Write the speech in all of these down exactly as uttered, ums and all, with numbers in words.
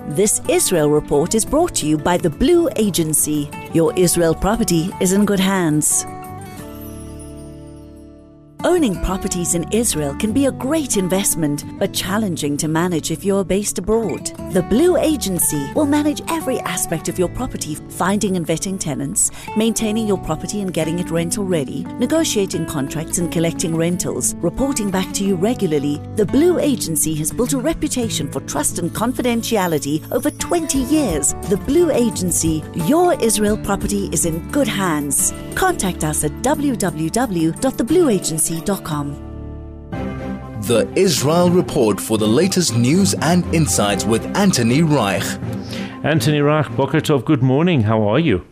This Israel report is brought to you by the Blue Agency. Your Israel property is in good hands. Owning properties in Israel can be a great investment, but challenging to manage if you are based abroad. The Blue Agency will manage every aspect of your property, finding and vetting tenants, maintaining your property and getting it rental ready, negotiating contracts and collecting rentals, reporting back to you regularly. The Blue Agency has built a reputation for trust and confidentiality over twenty years. The Blue Agency, your Israel property is in good hands. Contact us at w w w dot the blue agency dot com. The Israel Report for the latest news and insights with Anthony Reich. Anthony Reich, Boker Tov, good morning. How are you?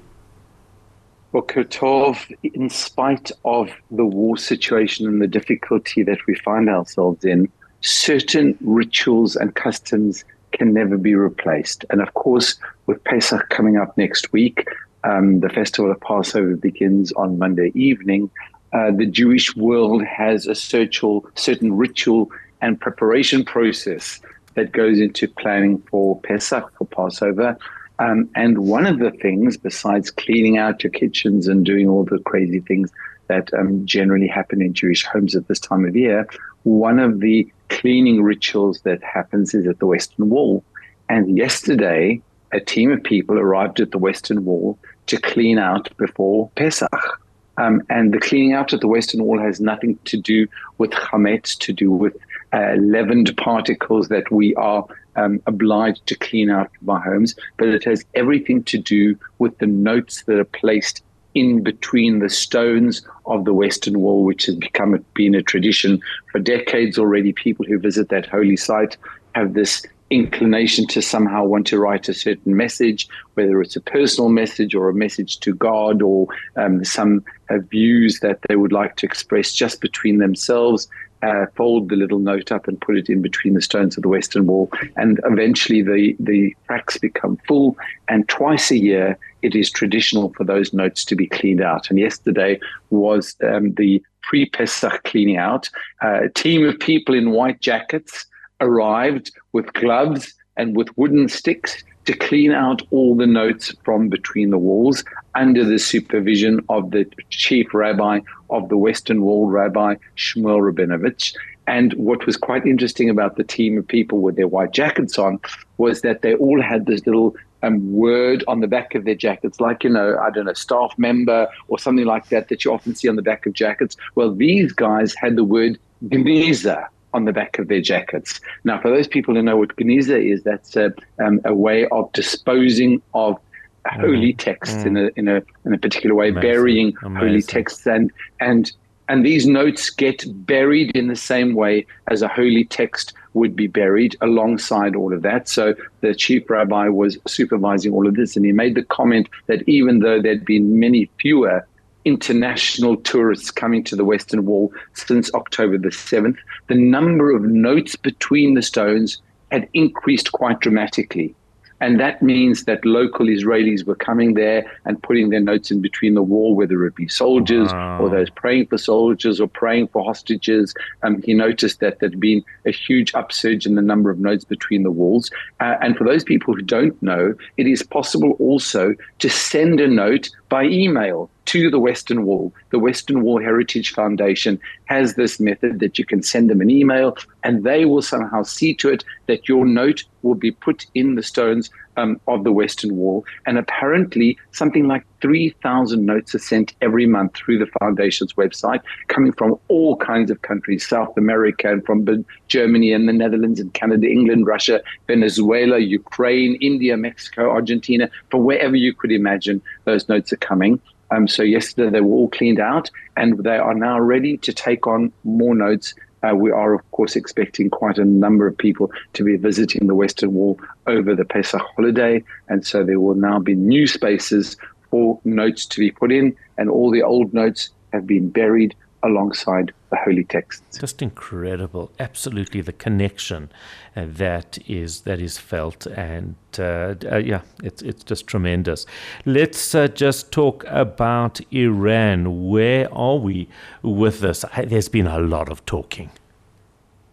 Boker Tov, in spite of the war situation and the difficulty that we find ourselves in, certain rituals and customs can never be replaced. And of course, with Pesach coming up next week, um, the festival of Passover begins on Monday evening. Uh, the Jewish world has a certain, certain ritual and preparation process that goes into planning for Pesach, for Passover. Um, and one of the things, besides cleaning out your kitchens and doing all the crazy things that um, generally happen in Jewish homes at this time of year, one of the cleaning rituals that happens is at the Western Wall. And yesterday, a team of people arrived at the Western Wall to clean out before Pesach. Um, and the cleaning out at the Western Wall has nothing to do with chametz, to do with uh, leavened particles that we are um, obliged to clean out of our homes, but it has everything to do with the notes that are placed in between the stones of the Western Wall, which has become a, been a tradition for decades already. People who visit that holy site have this inclination to somehow want to write a certain message, whether it's a personal message or a message to God, or um, some uh, views that they would like to express just between themselves, uh, fold the little note up and put it in between the stones of the Western Wall. And eventually the, the cracks become full, and twice a year it is traditional for those notes to be cleaned out. And yesterday was um, the pre-Pesach cleaning out. Uh, a team of people in white jackets arrived with gloves and with wooden sticks to clean out all the notes from between the walls under the supervision of the chief rabbi of the Western Wall, Rabbi Shmuel Rabinovich. And what was quite interesting about the team of people with their white jackets on was that they all had this little um, word on the back of their jackets, like, you know, I don't know, staff member or something like that, that you often see on the back of jackets. Well, these guys had the word Geniza on the back of their jackets. Now, for those people who know what Geniza is, that's a, um, a way of disposing of holy texts mm. in a in a in a particular way, Amazing. burying Amazing. holy texts, and and and these notes get buried in the same way as a holy text would be buried, alongside all of that. So the chief rabbi was supervising all of this, and he made the comment that even though there'd been many fewer international tourists coming to the Western Wall since October the seventh, the number of notes between the stones had increased quite dramatically. And that means that local Israelis were coming there and putting their notes in between the wall, whether it be soldiers wow. or those praying for soldiers or praying for hostages. Um, he noticed that there'd been a huge upsurge in the number of notes between the walls. Uh, and for those people who don't know, it is possible also to send a note by email to the Western Wall. The Western Wall Heritage Foundation has this method that you can send them an email and they will somehow see to it that your note will be put in the stones um, of the Western Wall. And apparently something like three thousand notes are sent every month through the foundation's website, coming from all kinds of countries, South America and from Germany and the Netherlands and Canada, England, Russia, Venezuela, Ukraine, India, Mexico, Argentina, from wherever you could imagine those notes are coming. Um, so yesterday they were all cleaned out and they are now ready to take on more notes. Uh, we are, of course, expecting quite a number of people to be visiting the Western Wall over the Pesach holiday. And so there will now be new spaces for notes to be put in, and all the old notes have been buried alongside the holy texts. Just incredible. Absolutely, the connection uh, that is that is felt, and uh, uh, yeah, it's it's just tremendous. Let's uh, just talk about Iran. Where are we with this? There's been a lot of talking.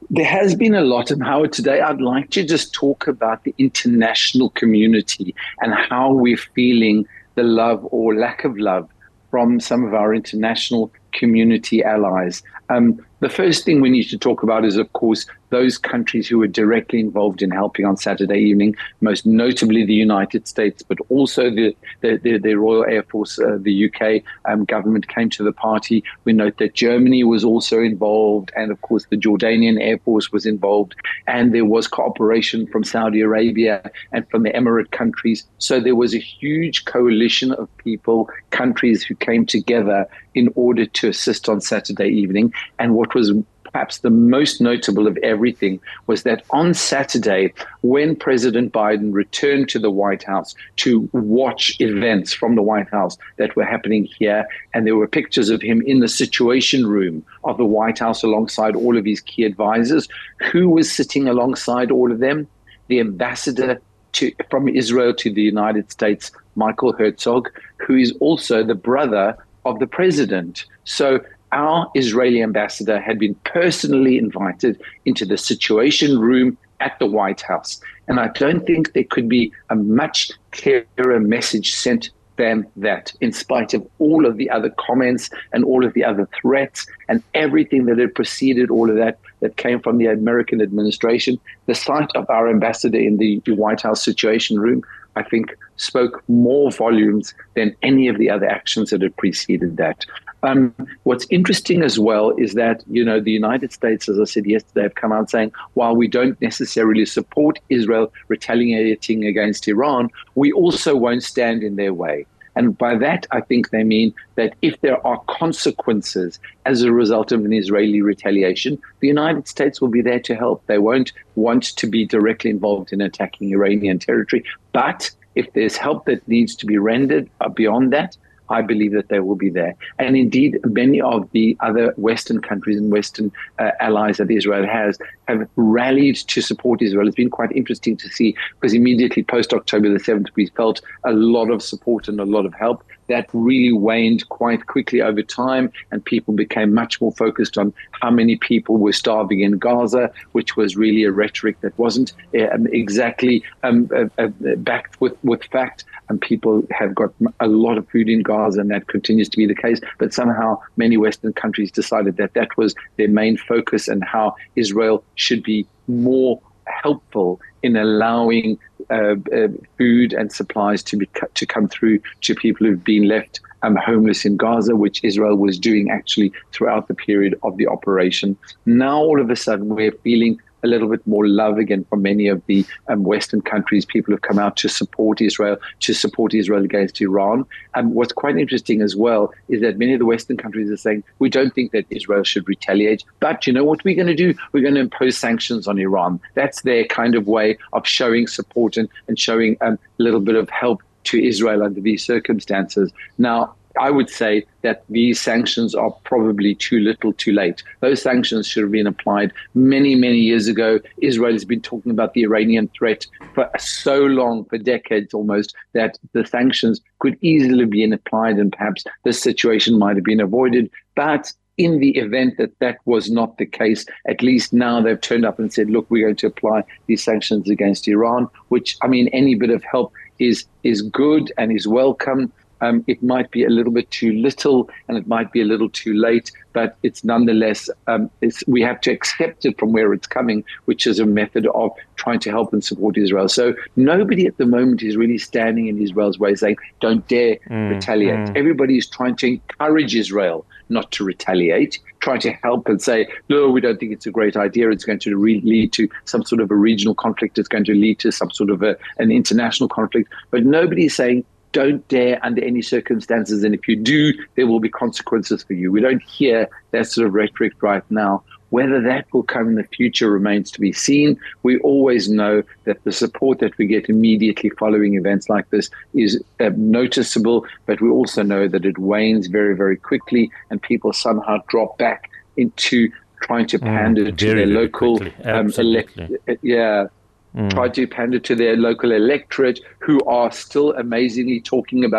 There has been a lot, and Howard, today I'd like to just talk about the international community and how we're feeling the love or lack of love from some of our international community allies. Um, the first thing we need to talk about is, of course, those countries who were directly involved in helping on Saturday evening, most notably the United States, but also the, the, the, the Royal Air Force, uh, the U K um, government came to the party. We note that Germany was also involved, and of course the Jordanian Air Force was involved, and there was cooperation from Saudi Arabia and from the Emirate countries. So there was a huge coalition of people, countries who came together in order to assist on Saturday evening. And what was perhaps the most notable of everything was that on Saturday, when President Biden returned to the White House to watch events from the White House that were happening here, and there were pictures of him in the Situation Room of the White House alongside all of his key advisors, who was sitting alongside all of them? The ambassador to, from Israel to the United States, Michael Herzog, who is also the brother of the president. So our Israeli ambassador had been personally invited into the Situation Room at the White House. And I don't think there could be a much clearer message sent than that, in spite of all of the other comments and all of the other threats and everything that had preceded all of that that came from the American administration. The sight of our ambassador in the White House Situation Room, I think, spoke more volumes than any of the other actions that had preceded that. Um, what's interesting as well is that, you know, the United States, as I said yesterday, have come out saying, while we don't necessarily support Israel retaliating against Iran, we also won't stand in their way. And by that, I think they mean that if there are consequences as a result of an Israeli retaliation, the United States will be there to help. They won't want to be directly involved in attacking Iranian territory. But if there's help that needs to be rendered beyond that, I believe that they will be there. And indeed, many of the other Western countries and Western uh, allies that Israel has have rallied to support Israel. It's been quite interesting to see, because immediately post-October the seventh, we felt a lot of support and a lot of help. That really waned quite quickly over time, and people became much more focused on how many people were starving in Gaza, which was really a rhetoric that wasn't uh, exactly um, uh, uh, backed with, with fact. And people have got a lot of food in Gaza, and that continues to be the case. But somehow many Western countries decided that that was their main focus, and how Israel should be more helpful in allowing uh, uh, food and supplies to be to come through to people who've been left um, homeless in Gaza, which Israel was doing actually throughout the period of the operation. Now, all of a sudden, we're feeling a little bit more love again from many of the um, Western countries. People have come out to support Israel, to support Israel against Iran. And what's quite interesting as well is that many of the Western countries are saying, we don't think that Israel should retaliate, but you know what we're going to do? We're going to impose sanctions on Iran. That's their kind of way of showing support and, and showing um, a little bit of help to Israel under these circumstances. Now, I would say that these sanctions are probably too little too late. Those sanctions should have been applied many, many years ago. Israel has been talking about the Iranian threat for so long, for decades almost, that the sanctions could easily be applied, and perhaps this situation might have been avoided. But in the event that that was not the case, at least now they've turned up and said, look, we're going to apply these sanctions against Iran, which, I mean, any bit of help is is good and is welcome. Um, it might be a little bit too little, and it might be a little too late, but it's nonetheless, um, it's, we have to accept it from where it's coming, which is a method of trying to help and support Israel. So nobody at the moment is really standing in Israel's way saying, don't dare mm, retaliate. Mm. Everybody is trying to encourage Israel not to retaliate, trying to help and say, no, we don't think it's a great idea. It's going to re- lead to some sort of a regional conflict. It's going to lead to some sort of a, an international conflict. But nobody is saying, don't dare under any circumstances, and if you do, there will be consequences for you. We don't hear that sort of rhetoric right now. Whether that will come in the future remains to be seen. We always know that the support that we get immediately following events like this is uh, noticeable, but we also know that it wanes very, very quickly, and people somehow drop back into trying to pander mm, to their local um, elect- yeah. Mm. Try to pander to their local electorate, who are still amazingly talking about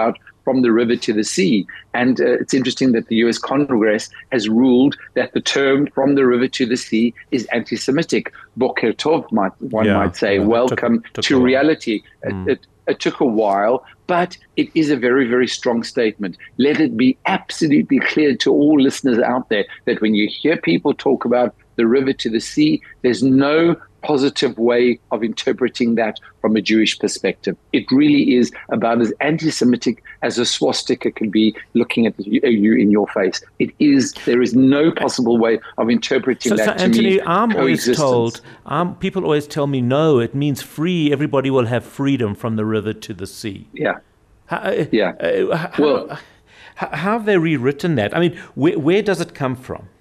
from the river to the sea. And uh, it's interesting that the U S Congress has ruled that the term from the river to the sea is anti-Semitic. Boker Tov, might, one Yeah, might say, yeah, welcome took- took to a while. reality. Mm. It, it, it took a while, but it is a very, very strong statement. Let it be absolutely clear to all listeners out there that when you hear people talk about the river to the sea, there's no positive way of interpreting that from a Jewish perspective. It really is about as anti-Semitic as a swastika can be looking at you in your face. It is, there is no possible way of interpreting So, that so to Anthony, me. I'm always coexistence. told, um, people always tell me, no, it means free. Everybody will have freedom from the river to the sea. Yeah. How, Yeah. Uh, how, Well- how, how have they rewritten that? I mean, where, where does it come from?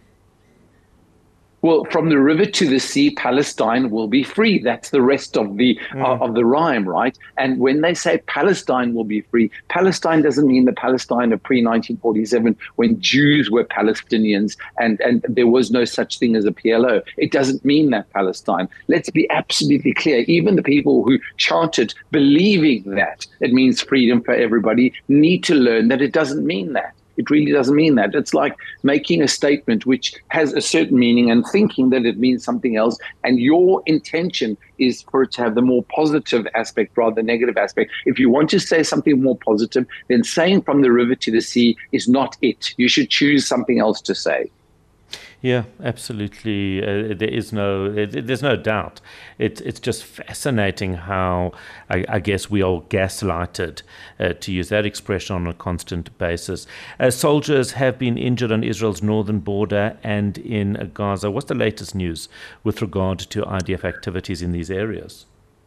Well, from the river to the sea, Palestine will be free. That's the rest of the Mm. uh, of the rhyme, right? And when they say Palestine will be free, Palestine doesn't mean the Palestine of pre nineteen forty-seven when Jews were Palestinians and, and there was no such thing as a P L O. It doesn't mean that Palestine. Let's be absolutely clear. Even the people who chanted believing that it means freedom for everybody need to learn that it doesn't mean that. It really doesn't mean that. It's like making a statement which has a certain meaning and thinking that it means something else. And your intention is for it to have the more positive aspect rather than negative aspect. If you want to say something more positive, then saying from the river to the sea is not it. You should choose something else to say. Yeah, absolutely. Uh, there is no, uh, there's no doubt. It, it's just fascinating how I, I guess we are gaslighted, uh, to use that expression, on a constant basis. Uh, soldiers have been injured on Israel's northern border and in Gaza. What's the latest news with regard to I D F activities in these areas?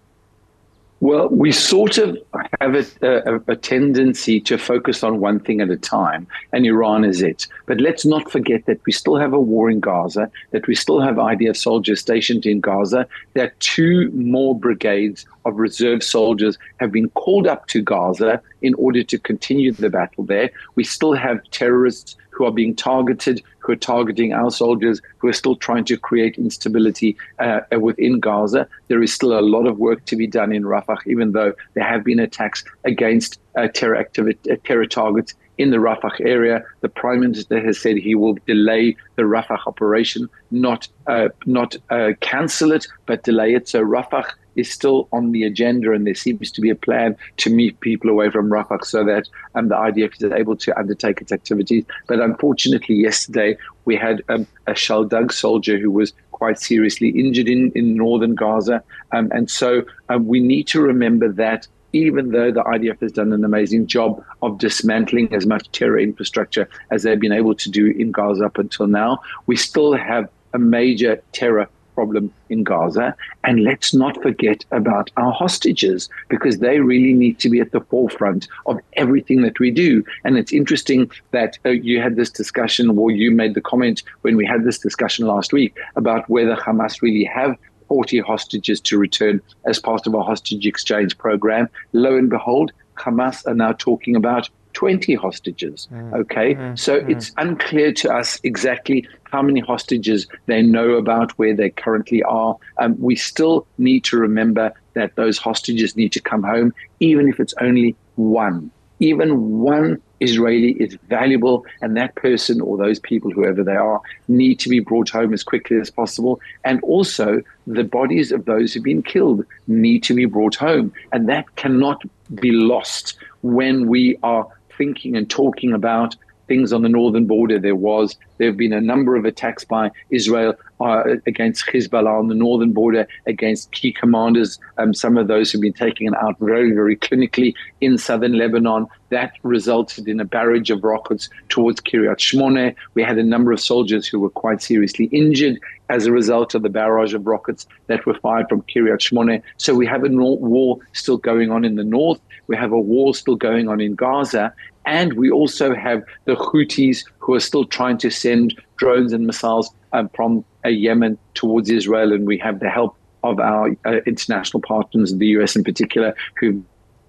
Well, we sort of have a, a, a tendency to focus on one thing at a time, and Iran is it. But let's not forget that we still have a war in Gaza, that we still have I D F soldiers stationed in Gaza, that two more brigades of reserve soldiers have been called up to Gaza in order to continue the battle there. We still have terrorists who are being targeted, who are targeting our soldiers, who are still trying to create instability uh, within Gaza. There is still a lot of work to be done in Rafah, even though there have been attacks against uh, terror activity, uh, terror targets in the Rafah area. The Prime Minister has said he will delay the Rafah operation, not uh, not uh, cancel it, but delay it. So Rafah is still on the agenda, and there seems to be a plan to move people away from Rafah so that um, the I D F is able to undertake its activities. But unfortunately, yesterday we had um, a Shaldug soldier who was quite seriously injured in, in northern Gaza. Um, and so um, we need to remember that even though the I D F has done an amazing job of dismantling as much terror infrastructure as they've been able to do in Gaza up until now, we still have a major terror problem in Gaza. And let's not forget about our hostages, because they really need to be at the forefront of everything that we do. And it's interesting that uh, you had this discussion, or you made the comment when we had this discussion last week about whether Hamas really have forty hostages to return as part of a hostage exchange program. Lo and behold, Hamas are now talking about twenty hostages. Okay, mm, so mm. it's unclear to us exactly how many hostages they know about, where they currently are. Um, we still need to remember that those hostages need to come home, even if it's only one. Even one Israeli is valuable, and that person or those people, whoever they are, need to be brought home as quickly as possible. And also, the bodies of those who've been killed need to be brought home. And that cannot be lost when we are thinking and talking about things on the northern border. There was, there have been a number of attacks by Israel uh, against Hezbollah on the northern border, against key commanders. Um, some of those have been taken out very, very clinically in southern Lebanon. That resulted in a barrage of rockets towards Kiryat Shmone. We had a number of soldiers who were quite seriously injured as a result of the barrage of rockets that were fired from Kiryat Shmone. So we have a war still going on in the north. We have a war still going on in Gaza. And we also have the Houthis who are still trying to send drones and missiles um, from uh, Yemen towards Israel. And we have the help of our uh, international partners, the U S in particular, who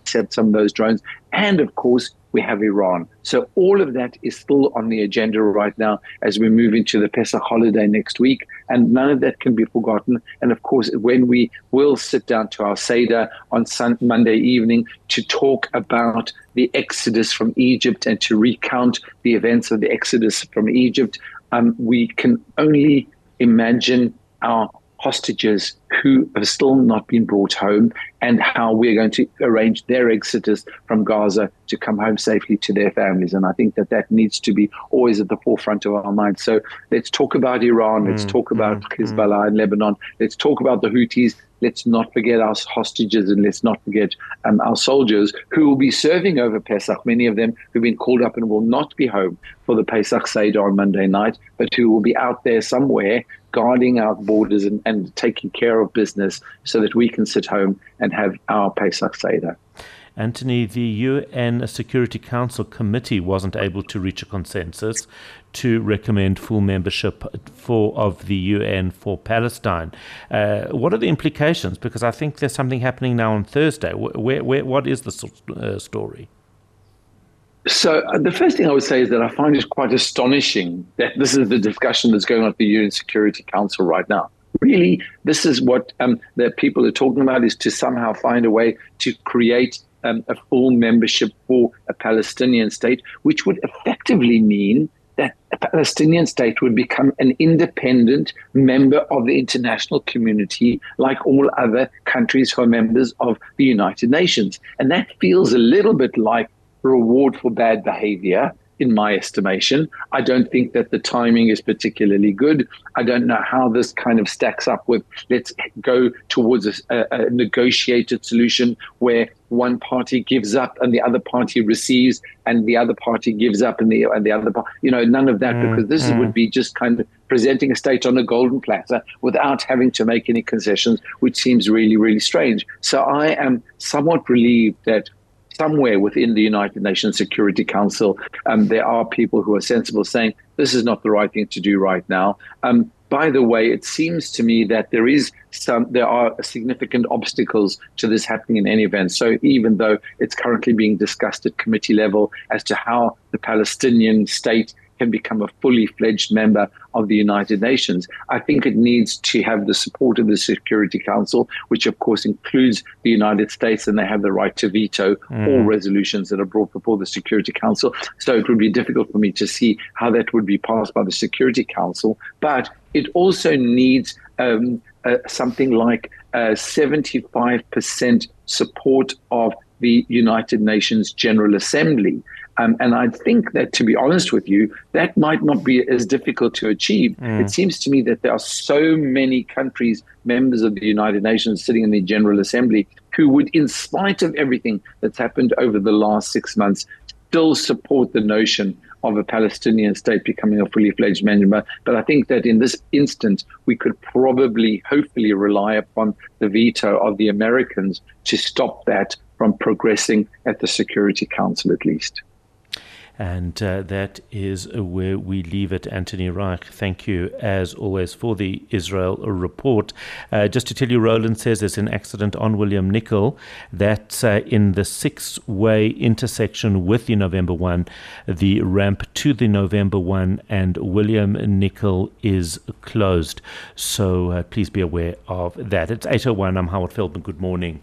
intercept some of those drones. And of course, we have Iran. So all of that is still on the agenda right now as we move into the Pesach holiday next week. And none of that can be forgotten. And of course, when we will sit down to our Seder on Sun- Monday evening to talk about the Exodus from Egypt and to recount the events of the Exodus from Egypt, um, we can only imagine our hostages who have still not been brought home and how we're going to arrange their exodus from Gaza to come home safely to their families. And I think that that needs to be always at the forefront of our minds. So let's talk about Iran. Let's mm, talk about mm, Hezbollah mm. in Lebanon. Let's talk about the Houthis. Let's not forget our hostages, and let's not forget um, our soldiers who will be serving over Pesach, many of them who've been called up and will not be home for the Pesach Seder on Monday night, but who will be out there somewhere guarding our borders and, and taking care of business so that we can sit home and have our Pesach Seder. Anthony, the U N Security Council committee wasn't able to reach a consensus to recommend full membership for of the U N for Palestine. Uh, what are the implications? Because I think there's something happening now on Thursday. Where, where, what is the uh, story? So uh, the first thing I would say is that I find it quite astonishing that this is the discussion that's going on at the U N Security Council right now. Really, this is what um, the people are talking about, is to somehow find a way to create um, a full membership for a Palestinian state, which would effectively mean that a Palestinian state would become an independent member of the international community like all other countries who are members of the United Nations. And that feels a little bit like reward for bad behavior, in my estimation. I don't think that the timing is particularly good. I don't know how this kind of stacks up with let's go towards a, a negotiated solution where one party gives up and the other party receives and the other party gives up and the and the other party, you know, none of that, mm, because this mm. would be just kind of presenting a state on a golden platter without having to make any concessions, which seems really, really strange. So I am somewhat relieved that somewhere within the United Nations Security Council, um, there are people who are sensible saying this is not the right thing to do right now. Um, by the way, it seems to me that there is some, there are significant obstacles to this happening in any event. So even though it's currently being discussed at committee level as to how the Palestinian state can become a fully fledged member of the United Nations, I think it needs to have the support of the Security Council, which of course includes the United States, and they have the right to veto mm. all resolutions that are brought before the Security Council. So it would be difficult for me to see how that would be passed by the Security Council. But it also needs um, uh, something like uh, seventy-five percent support of the United Nations General Assembly. Um, and I think that, to be honest with you, that might not be as difficult to achieve. Mm. It seems to me that there are so many countries, members of the United Nations, sitting in the General Assembly, who would, in spite of everything that's happened over the last six months, still support the notion of a Palestinian state becoming a fully fledged member. But I think that in this instance, we could probably, hopefully, rely upon the veto of the Americans to stop that from progressing at the Security Council, at least. And uh, that is where we leave it. Anthony Reich, thank you as always for the Israel report. Uh, just to tell you, Roland says there's an accident on William Nicol that's uh, in the six-way intersection with the November one, the ramp to the November one, and William Nicol is closed. So uh, please be aware of that. It's eight oh one. I'm Howard Feldman. Good morning.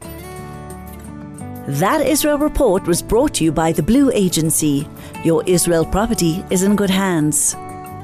That Israel report was brought to you by the Blue Agency. Your Israel property is in good hands.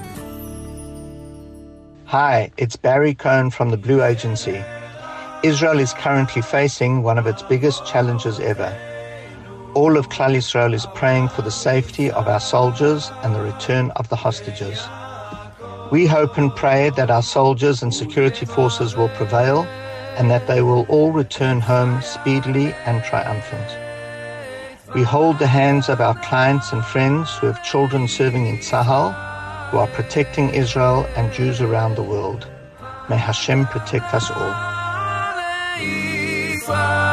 Hi, it's Barry Cohen from the Blue Agency. Israel is currently facing one of its biggest challenges ever. All of Klal Yisrael is praying for the safety of our soldiers and the return of the hostages. We hope and pray that our soldiers and security forces will prevail and that they will all return home speedily and triumphant. We hold the hands of our clients and friends who have children serving in Tzahal, who are protecting Israel and Jews around the world. May Hashem protect us all.